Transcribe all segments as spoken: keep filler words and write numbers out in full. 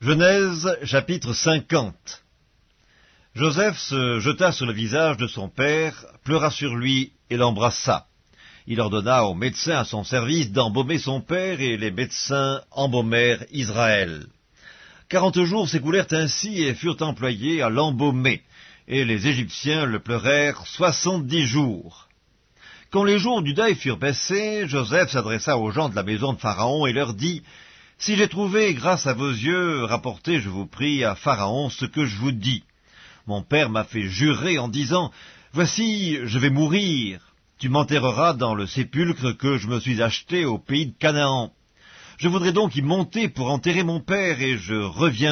Genèse chapitre cinquante. Joseph se jeta sur le visage de son père, pleura sur lui et l'embrassa. Il ordonna aux médecins à son service d'embaumer son père, et les médecins embaumèrent Israël. Quarante jours s'écoulèrent ainsi et furent employés à l'embaumer, et les Égyptiens le pleurèrent soixante-dix jours. Quand les jours du deuil furent passés, Joseph s'adressa aux gens de la maison de Pharaon et leur dit: « Si j'ai trouvé, grâce à vos yeux, rapportez, je vous prie, à Pharaon ce que je vous dis. Mon père m'a fait jurer en disant: « Voici, je vais mourir. Tu m'enterreras dans le sépulcre que je me suis acheté au pays de Canaan. Je voudrais donc y monter pour enterrer mon père, et je reviendrai. »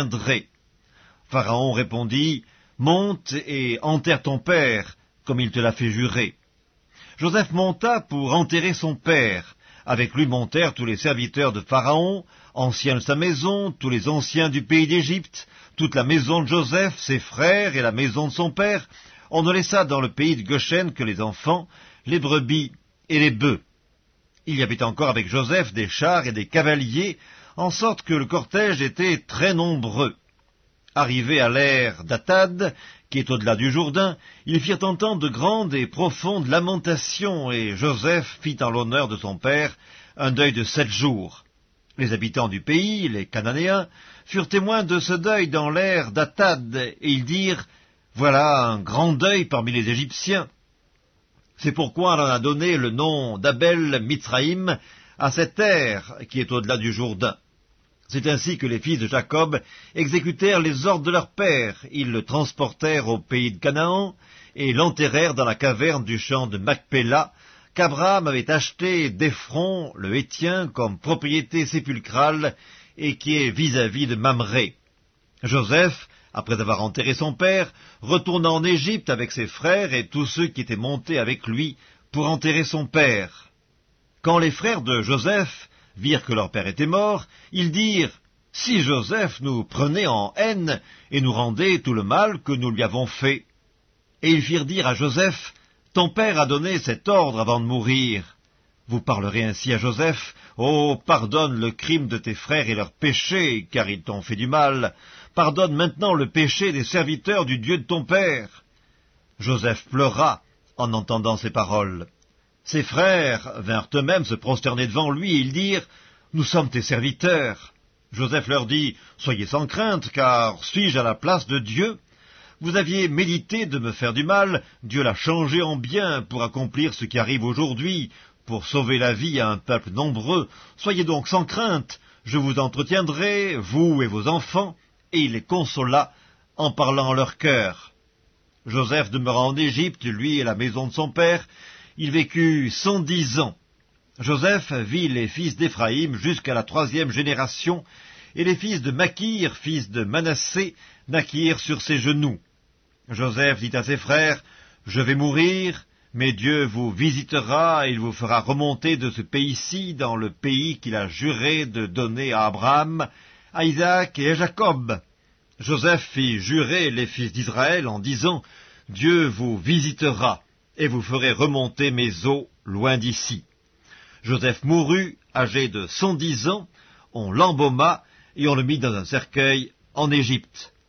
Pharaon répondit: « Monte et enterre ton père, comme il te l'a fait jurer. » Joseph monta pour enterrer son père. Avec lui montèrent tous les serviteurs de Pharaon, anciens de sa maison, tous les anciens du pays d'Égypte, toute la maison de Joseph, ses frères et la maison de son père. On ne laissa dans le pays de Goshen que les enfants, les brebis et les bœufs. Il y avait encore avec Joseph des chars et des cavaliers, en sorte que le cortège était très nombreux. Arrivés à l'ère d'Atad, qui est au-delà du Jourdain, ils firent entendre de grandes et profondes lamentations, et Joseph fit en l'honneur de son père un deuil de sept jours. Les habitants du pays, les Cananéens, furent témoins de ce deuil dans l'ère d'Atad, et ils dirent: « Voilà un grand deuil parmi les Égyptiens. » C'est pourquoi on en a donné le nom d'Abel Mitsraïm à cette terre qui est au-delà du Jourdain. C'est ainsi que les fils de Jacob exécutèrent les ordres de leur père. Ils le transportèrent au pays de Canaan et l'enterrèrent dans la caverne du champ de Macpéla, qu'Abraham avait acheté d'Ephron, le Héthien, comme propriété sépulcrale, et qui est vis-à-vis de Mamré. Joseph, après avoir enterré son père, retourna en Égypte avec ses frères et tous ceux qui étaient montés avec lui pour enterrer son père. Quand les frères de Joseph virent que leur père était mort, ils dirent: « Si Joseph nous prenait en haine et nous rendait tout le mal que nous lui avons fait. » Et ils firent dire à Joseph: « Ton père a donné cet ordre avant de mourir. » Vous parlerez ainsi à Joseph: « Oh, pardonne le crime de tes frères et leurs péchés, car ils t'ont fait du mal. Pardonne maintenant le péché des serviteurs du Dieu de ton père. » Joseph pleura en entendant ces paroles. Ses frères vinrent eux-mêmes se prosterner devant lui, et ils dirent: « Nous sommes tes serviteurs. » Joseph leur dit: « Soyez sans crainte, car suis-je à la place de Dieu? Vous aviez médité de me faire du mal, Dieu l'a changé en bien pour accomplir ce qui arrive aujourd'hui, pour sauver la vie à un peuple nombreux. Soyez donc sans crainte, je vous entretiendrai, vous et vos enfants. » Et il les consola en parlant en leur cœur. Joseph demeura en Égypte, lui et la maison de son père. Il vécut cent dix ans. Joseph vit les fils d'Éphraïm jusqu'à la troisième génération, et les fils de Makir, fils de Manassé, naquirent sur ses genoux. Joseph dit à ses frères: « Je vais mourir, mais Dieu vous visitera, et il vous fera remonter de ce pays-ci dans le pays qu'il a juré de donner à Abraham, à Isaac et à Jacob. » Joseph fit jurer les fils d'Israël en disant: « Dieu vous visitera, et vous ferez remonter mes eaux loin d'ici. » Joseph mourut, âgé de cent dix ans, on l'embauma, et on le mit dans un cercueil en Égypte.